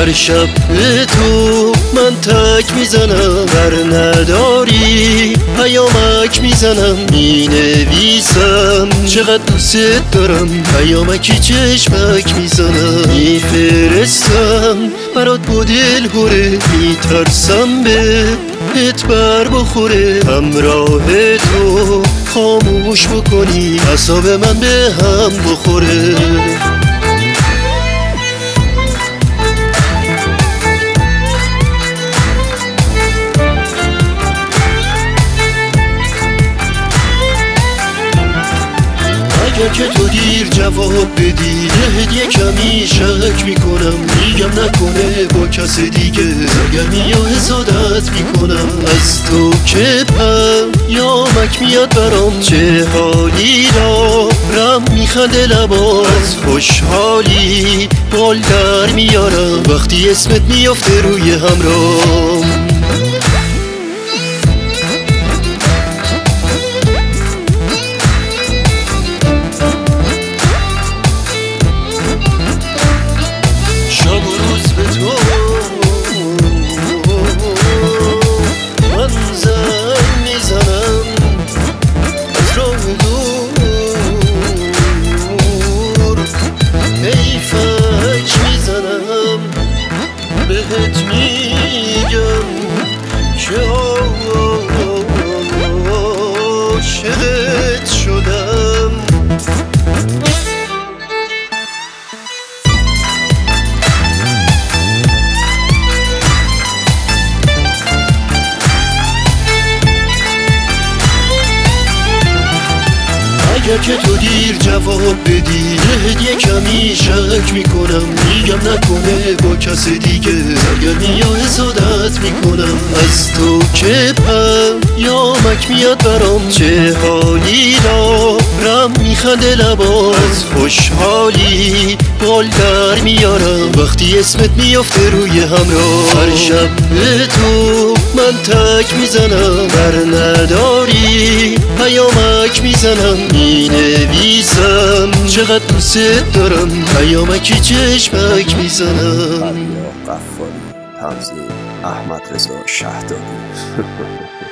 هر شب به تو من تک میزنم، بر نداری پیامک میزنم، مینویسم چقدر دوست دارم، پیامکی چشمک میزنم، میفرستم برات با دل هوره، میترسم بهت بر بخوره، همراه تو خاموش بکنی اعصاب من به هم بخوره. اگر که تو دیر جواب بدی بهت یه کمی شک میکنم، میگم نکنه با کس دیگه سرگرمی و حسادت میکنم، از تو که پیامک میاد برام، چه حالی دارم میخنده لبات، خوشحالی بال در میارم وقتی اسمت میافته روی همرام. بهت میگم که عاشقت شدم. اگر که تو دیر جواب بدی بهت یه کمی شک میکنم، میگم نکنه با کس دیگه سرگرمی یا حسادت میکنم، از تو که پیامک میاد برام، چه حالی دارم میخنده لبات، خوشحالی بال در میارم وقتی اسمت میافته روی همراه، هر شب به تو من تک میزنم، بر نداری پیامک میزنم، مینویسم چقدر دوست دارم، پیامکی چشمک میزنم. قفاری، تمثیل احمد رضا شهدانی.